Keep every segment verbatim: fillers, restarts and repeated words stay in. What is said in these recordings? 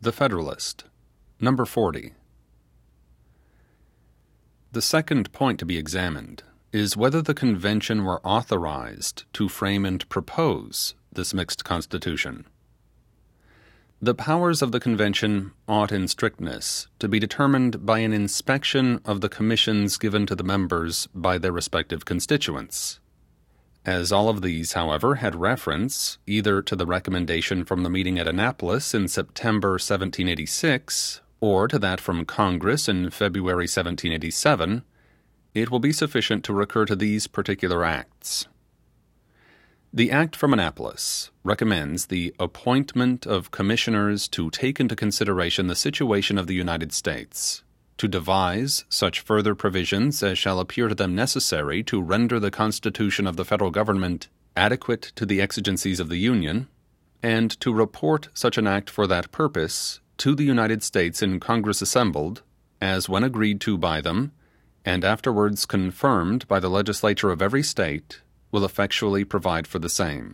The Federalist. Number forty. The second point to be examined is whether the Convention were authorized to frame and propose this mixed constitution. The powers of the Convention ought in strictness to be determined by an inspection of the commissions given to the members by their respective constituents. As all of these, however, had reference either to the recommendation from the meeting at Annapolis in September seventeen eighty-six or to that from Congress in February seventeen eighty-seven, it will be sufficient to recur to these particular acts. The Act from Annapolis recommends the appointment of commissioners to take into consideration the situation of the United States, to devise such further provisions as shall appear to them necessary to render the Constitution of the federal government adequate to the exigencies of the Union, and to report such an act for that purpose to the United States in Congress assembled, as when agreed to by them, and afterwards confirmed by the legislature of every state, will effectually provide for the same.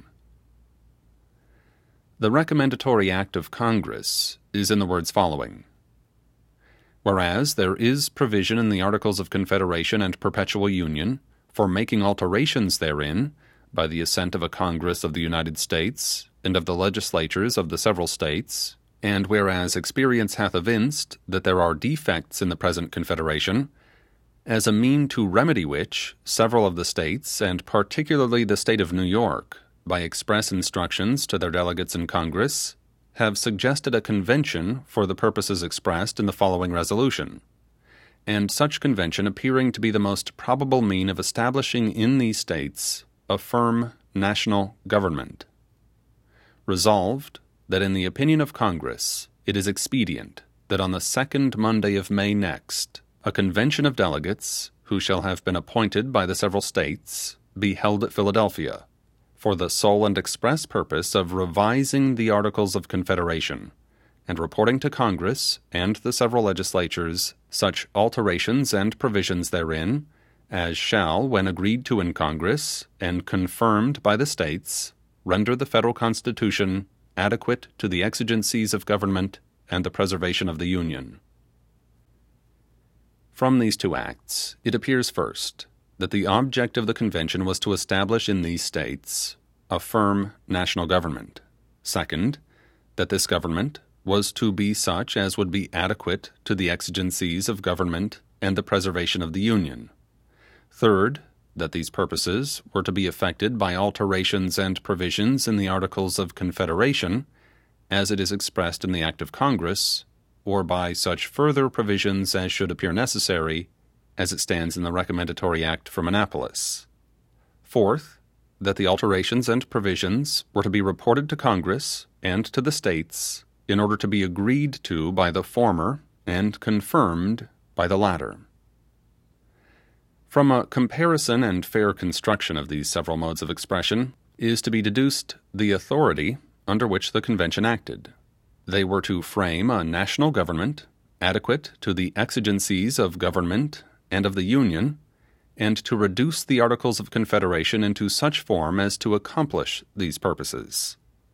The recommendatory act of Congress is in the words following: Whereas there is provision in the Articles of Confederation and Perpetual Union for making alterations therein by the assent of a Congress of the United States and of the legislatures of the several states, and whereas experience hath evinced that there are defects in the present Confederation, as a mean to remedy which several of the states, and particularly the state of New York, by express instructions to their delegates in Congress, have suggested a convention for the purposes expressed in the following resolution, and such convention appearing to be the most probable mean of establishing in these states a firm national government. Resolved, that in the opinion of Congress it is expedient that on the second Monday of May next, a convention of delegates, who shall have been appointed by the several states, be held at Philadelphia, for the sole and express purpose of revising the Articles of Confederation, and reporting to Congress and the several legislatures such alterations and provisions therein as shall, when agreed to in Congress and confirmed by the states, render the federal Constitution adequate to the exigencies of government and the preservation of the Union. From these two acts, it appears first that the object of the Convention was to establish in these states a firm national government. Second, that this government was to be such as would be adequate to the exigencies of government and the preservation of the Union. Third, that these purposes were to be effected by alterations and provisions in the Articles of Confederation, as it is expressed in the Act of Congress, or by such further provisions as should appear necessary, as it stands in the Recommendatory Act from Annapolis. Fourth, that the alterations and provisions were to be reported to Congress and to the states in order to be agreed to by the former and confirmed by the latter. From a comparison and fair construction of these several modes of expression is to be deduced the authority under which the Convention acted. They were to frame a national government adequate to the exigencies of government and of the Union, and to reduce the Articles of Confederation into such form as to accomplish these purposes.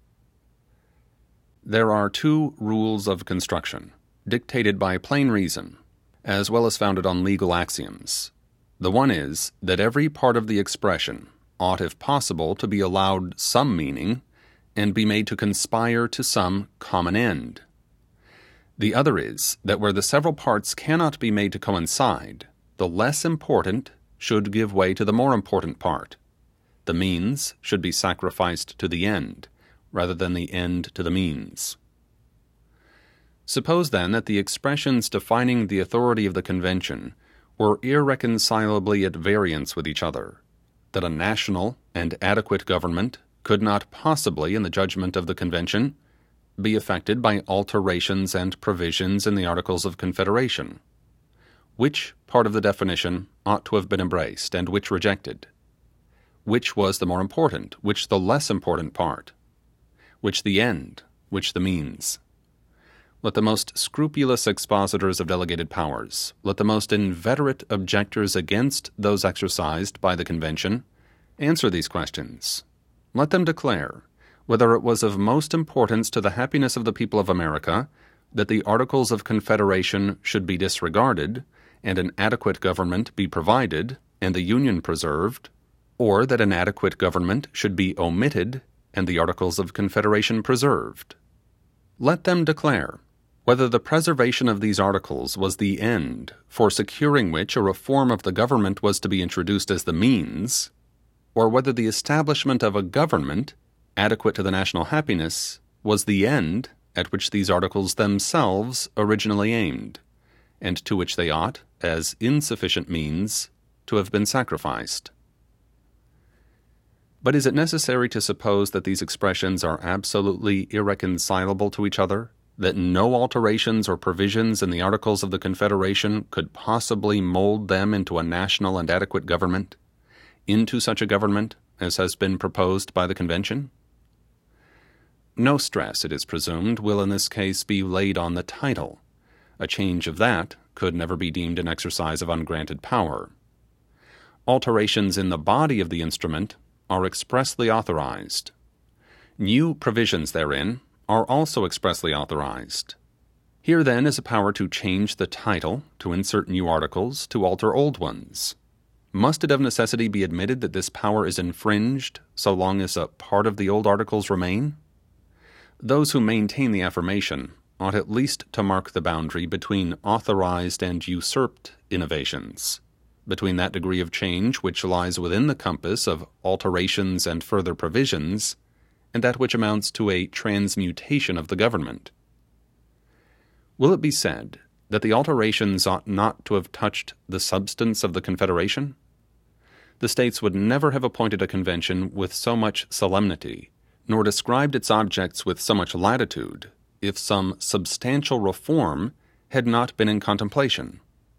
There are two rules of construction, dictated by plain reason, as well as founded on legal axioms. The one is that every part of the expression ought, if possible, to be allowed some meaning, and be made to conspire to some common end. The other is that where the several parts cannot be made to coincide, the less important should give way to the more important part. The means should be sacrificed to the end, rather than the end to the means. Suppose then that the expressions defining the authority of the Convention were irreconcilably at variance with each other, that a national and adequate government could not possibly, in the judgment of the Convention, be effected by alterations and provisions in the Articles of Confederation. Which part of the definition ought to have been embraced, and which rejected? Which was the more important, which the less important part? Which the end, which the means? Let the most scrupulous expositors of delegated powers, let the most inveterate objectors against those exercised by the Convention, answer these questions. Let them declare whether it was of most importance to the happiness of the people of America that the Articles of Confederation should be disregarded and an adequate government be provided and the Union preserved, or that an adequate government should be omitted and the Articles of Confederation preserved. Let them declare whether the preservation of these articles was the end for securing which a reform of the government was to be introduced as the means, or whether the establishment of a government adequate to the national happiness was the end at which these articles themselves originally aimed, and to which they ought, as insufficient means, to have been sacrificed. But is it necessary to suppose that these expressions are absolutely irreconcilable to each other, that no alterations or provisions in the Articles of the Confederation could possibly mold them into a national and adequate government, into such a government as has been proposed by the Convention? No stress, it is presumed, will in this case be laid on the title. A change of that could never be deemed an exercise of ungranted power. Alterations in the body of the instrument are expressly authorized. New provisions therein are also expressly authorized. Here then is a power to change the title, to insert new articles, to alter old ones. Must it of necessity be admitted that this power is infringed so long as a part of the old articles remain? Those who maintain the affirmation ought at least to mark the boundary between authorized and usurped innovations, between that degree of change which lies within the compass of alterations and further provisions, and that which amounts to a transmutation of the government. Will it be said that the alterations ought not to have touched the substance of the Confederation? The states would never have appointed a convention with so much solemnity, nor described its objects with so much latitude, if some substantial reform had not been in contemplation.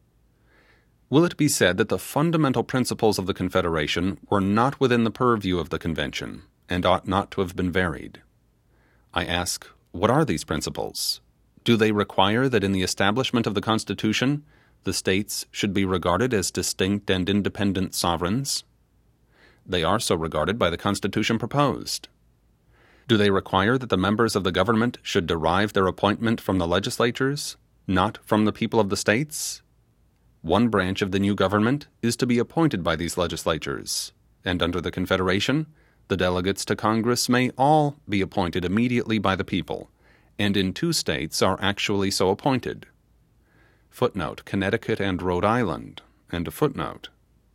Will it be said that the fundamental principles of the Confederation were not within the purview of the Convention, and ought not to have been varied? I ask, what are these principles? Do they require that in the establishment of the Constitution, the states should be regarded as distinct and independent sovereigns? They are so regarded by the Constitution proposed. Do they require that the members of the government should derive their appointment from the legislatures, not from the people of the states? One branch of the new government is to be appointed by these legislatures, and under the Confederation, the delegates to Congress may all be appointed immediately by the people, and in two states are actually so appointed. Footnote, Connecticut and Rhode Island, and a footnote.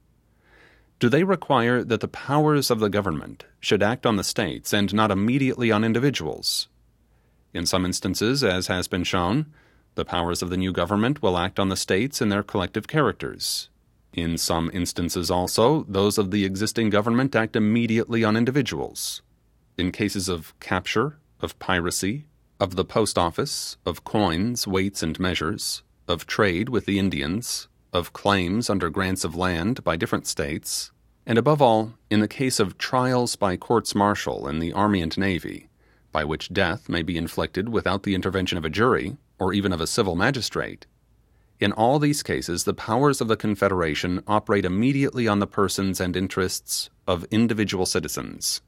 Do they require that the powers of the government should act on the states and not immediately on individuals? In some instances, as has been shown, the powers of the new government will act on the states in their collective characters. In some instances also, those of the existing government act immediately on individuals. In cases of capture, of piracy, of the post office, of coins, weights, and measures, of trade with the Indians, of claims under grants of land by different states, and above all, in the case of trials by courts-martial in the Army and Navy, by which death may be inflicted without the intervention of a jury, or even of a civil magistrate. In all these cases, the powers of the Confederation operate immediately on the persons and interests of individual citizens.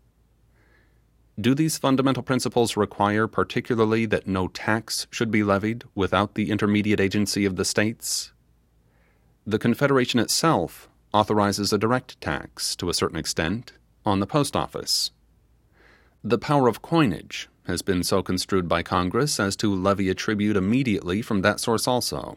Do these fundamental principles require particularly that no tax should be levied without the intermediate agency of the states? The Confederation itself authorizes a direct tax, to a certain extent, on the post office. The power of coinage has been so construed by Congress as to levy a tribute immediately from that source also.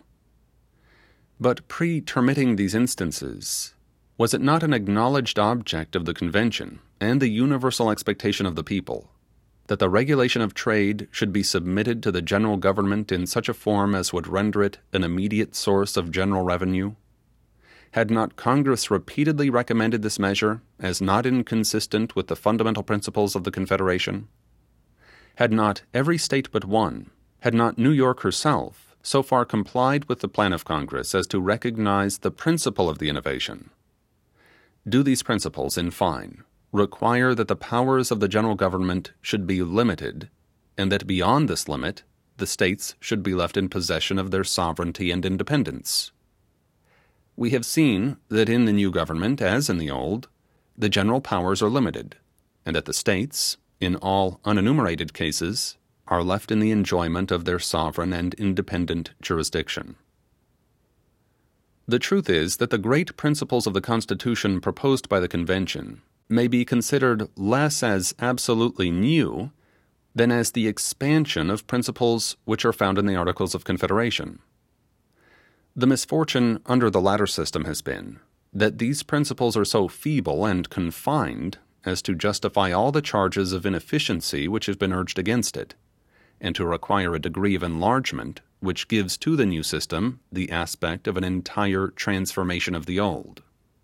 But pre-termitting these instances, was it not an acknowledged object of the Convention and the universal expectation of the people that the regulation of trade should be submitted to the general government in such a form as would render it an immediate source of general revenue? Had not Congress repeatedly recommended this measure as not inconsistent with the fundamental principles of the Confederation? Had not every state but one, had not New York herself, so far complied with the plan of Congress as to recognize the principle of the innovation? Do these principles, in fine, require that the powers of the general government should be limited, and that beyond this limit, the states should be left in possession of their sovereignty and independence? We have seen that in the new government, as in the old, the general powers are limited, and that the states, in all unenumerated cases, are left in the enjoyment of their sovereign and independent jurisdiction. The truth is that the great principles of the Constitution proposed by the Convention may be considered less as absolutely new than as the expansion of principles which are found in the Articles of Confederation. The misfortune under the latter system has been that these principles are so feeble and confined as to justify all the charges of inefficiency which have been urged against it, and to require a degree of enlargement which gives to the new system the aspect of an entire transformation of the old.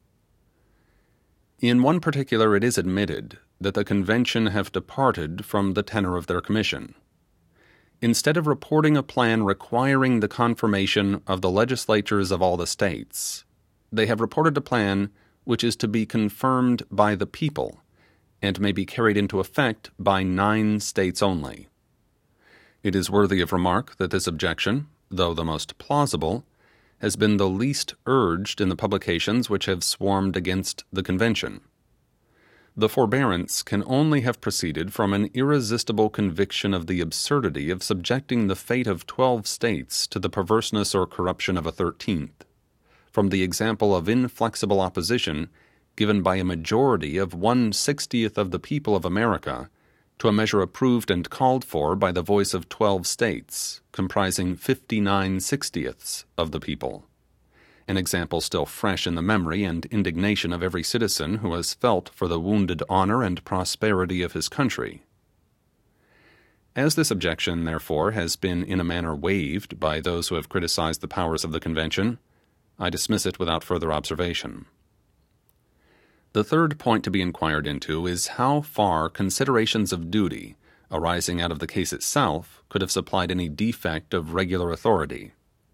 In one particular it is admitted that the Convention have departed from the tenor of their commission. Instead of reporting a plan requiring the confirmation of the legislatures of all the states, they have reported a plan which is to be confirmed by the people, and may be carried into effect by nine states only. It is worthy of remark that this objection, though the most plausible, has been the least urged in the publications which have swarmed against the Convention. The forbearance can only have proceeded from an irresistible conviction of the absurdity of subjecting the fate of twelve states to the perverseness or corruption of a thirteenth, from the example of inflexible opposition given by a majority of one sixtieth of the people of America to a measure approved and called for by the voice of twelve states, comprising fifty-nine sixtieths of the people, an example still fresh in the memory and indignation of every citizen who has felt for the wounded honor and prosperity of his country. As this objection, therefore, has been in a manner waived by those who have criticized the powers of the Convention, I dismiss it without further observation. The third point to be inquired into is how far considerations of duty arising out of the case itself could have supplied any defect of regular authority.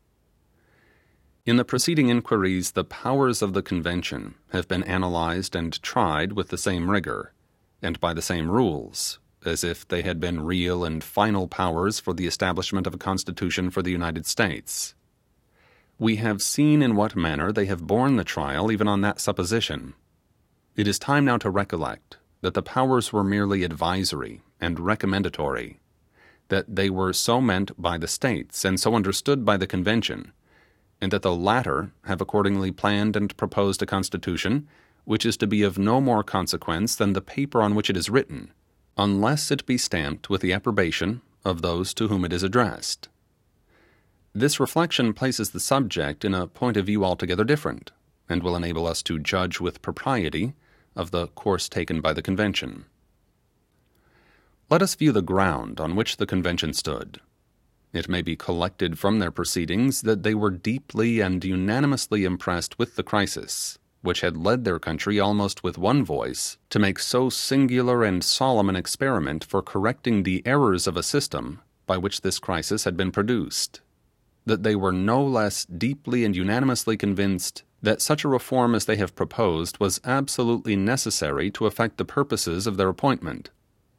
In the preceding inquiries, the powers of the Convention have been analyzed and tried with the same rigor, and by the same rules, as if they had been real and final powers for the establishment of a Constitution for the United States. We have seen in what manner they have borne the trial even on that supposition. It is time now to recollect that the powers were merely advisory and recommendatory, that they were so meant by the states and so understood by the Convention, and that the latter have accordingly planned and proposed a Constitution which is to be of no more consequence than the paper on which it is written, unless it be stamped with the approbation of those to whom it is addressed. This reflection places the subject in a point of view altogether different, and will enable us to judge with propriety of the course taken by the Convention. Let us view the ground on which the Convention stood. It may be collected from their proceedings that they were deeply and unanimously impressed with the crisis, which had led their country almost with one voice to make so singular and solemn an experiment for correcting the errors of a system by which this crisis had been produced, that they were no less deeply and unanimously convinced that such a reform as they have proposed was absolutely necessary to effect the purposes of their appointment.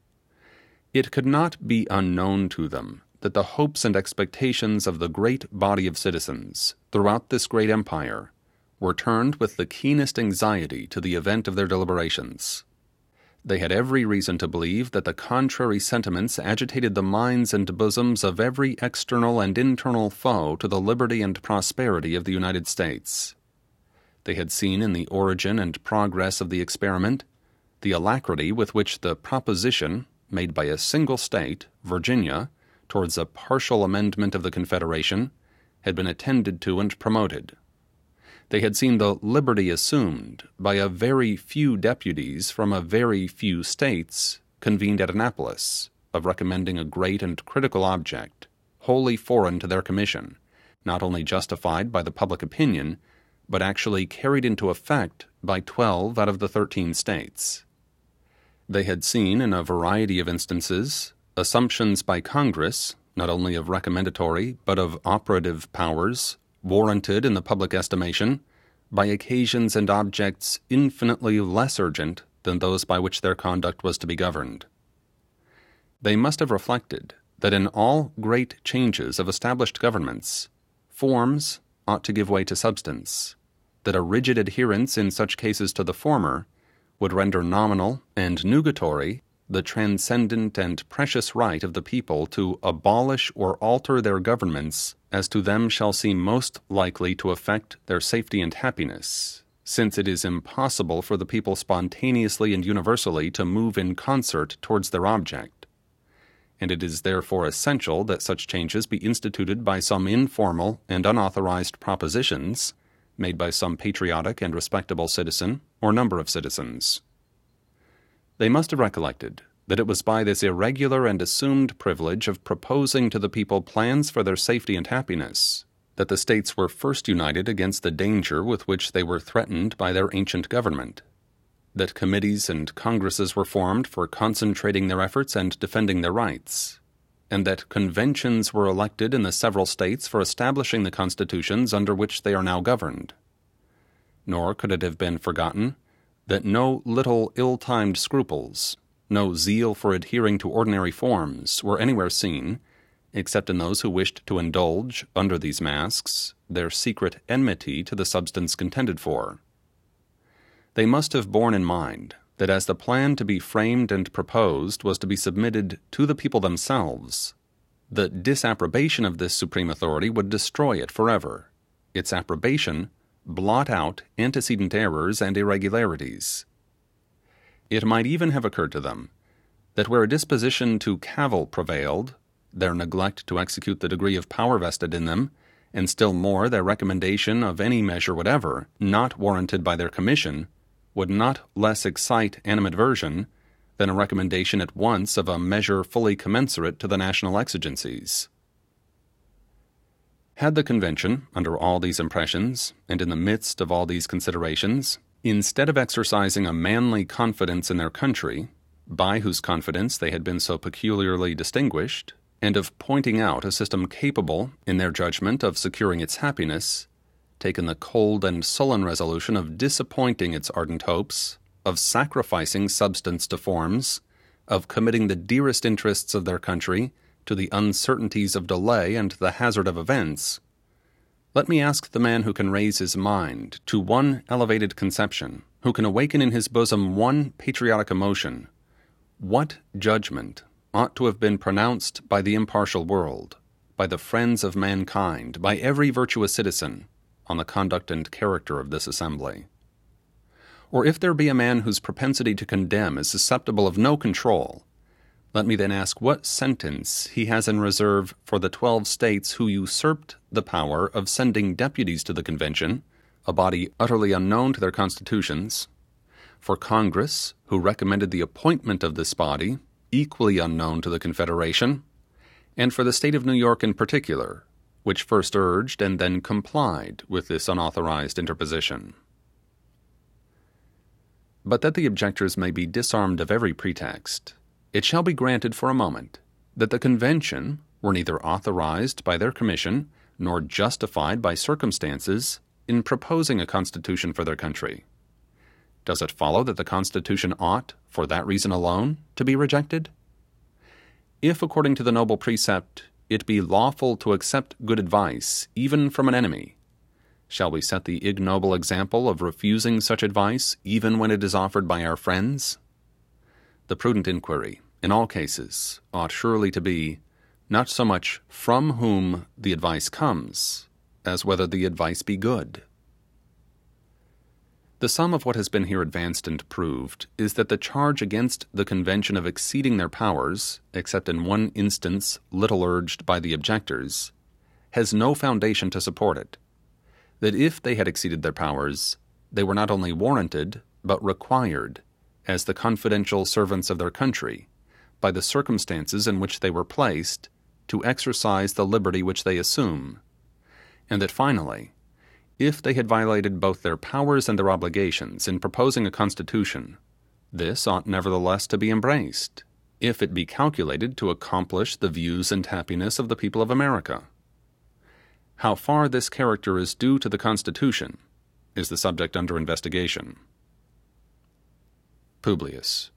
It could not be unknown to them that the hopes and expectations of the great body of citizens throughout this great empire were turned with the keenest anxiety to the event of their deliberations. They had every reason to believe that the contrary sentiments agitated the minds and bosoms of every external and internal foe to the liberty and prosperity of the United States. They had seen in the origin and progress of the experiment the alacrity with which the proposition made by a single state, Virginia, towards a partial amendment of the Confederation, had been attended to and promoted. They had seen the liberty assumed by a very few deputies from a very few states convened at Annapolis of recommending a great and critical object, wholly foreign to their commission, not only justified by the public opinion, but actually carried into effect by twelve out of the thirteen states. They had seen in a variety of instances assumptions by Congress, not only of recommendatory but of operative powers, warranted in the public estimation by occasions and objects infinitely less urgent than those by which their conduct was to be governed. They must have reflected that in all great changes of established governments, forms ought to give way to substance, that a rigid adherence in such cases to the former would render nominal and nugatory the transcendent and precious right of the people to abolish or alter their governments as to them shall seem most likely to affect their safety and happiness, since it is impossible for the people spontaneously and universally to move in concert towards their object, and it is therefore essential that such changes be instituted by some informal and unauthorized propositions made by some patriotic and respectable citizen or number of citizens. They must have recollected that it was by this irregular and assumed privilege of proposing to the people plans for their safety and happiness that the states were first united against the danger with which they were threatened by their ancient government, that committees and congresses were formed for concentrating their efforts and defending their rights, and that conventions were elected in the several states for establishing the constitutions under which they are now governed. Nor could it have been forgotten that no little ill-timed scruples, no zeal for adhering to ordinary forms were anywhere seen, except in those who wished to indulge, under these masks, their secret enmity to the substance contended for. They must have borne in mind that as the plan to be framed and proposed was to be submitted to the people themselves, the disapprobation of this supreme authority would destroy it forever, its approbation blot out antecedent errors and irregularities. It might even have occurred to them that where a disposition to cavil prevailed, their neglect to execute the degree of power vested in them, and still more their recommendation of any measure whatever not warranted by their commission, would not less excite animadversion than a recommendation at once of a measure fully commensurate to the national exigencies. Had the convention, under all these impressions, and in the midst of all these considerations, instead of exercising a manly confidence in their country, by whose confidence they had been so peculiarly distinguished, and of pointing out a system capable, in their judgment, of securing its happiness, taken the cold and sullen resolution of disappointing its ardent hopes, of sacrificing substance to forms, of committing the dearest interests of their country to the uncertainties of delay and the hazard of events, let me ask the man who can raise his mind to one elevated conception, who can awaken in his bosom one patriotic emotion, what judgment ought to have been pronounced by the impartial world, by the friends of mankind, by every virtuous citizen, on the conduct and character of this assembly? Or if there be a man whose propensity to condemn is susceptible of no control, let me then ask what sentence he has in reserve for the twelve states who usurped the power of sending deputies to the convention, a body utterly unknown to their constitutions, for Congress, who recommended the appointment of this body, equally unknown to the Confederation, and for the state of New York in particular, which first urged and then complied with this unauthorized interposition. But that the objectors may be disarmed of every pretext, it shall be granted for a moment that the convention were neither authorized by their commission nor justified by circumstances in proposing a constitution for their country. Does it follow that the Constitution ought, for that reason alone, to be rejected? If, according to the noble precept, it be lawful to accept good advice, even from an enemy, shall we set the ignoble example of refusing such advice, even when it is offered by our friends? The prudent inquiry, in all cases, ought surely to be, not so much from whom the advice comes, as whether the advice be good. The sum of what has been here advanced and proved is that the charge against the convention of exceeding their powers, except in one instance little urged by the objectors, has no foundation to support it. That if they had exceeded their powers, they were not only warranted, but required, as the confidential servants of their country, by the circumstances in which they were placed, to exercise the liberty which they assume, and that finally, if they had violated both their powers and their obligations in proposing a constitution, this ought nevertheless to be embraced, if it be calculated to accomplish the views and happiness of the people of America. How far this character is due to the Constitution is the subject under investigation. Publius.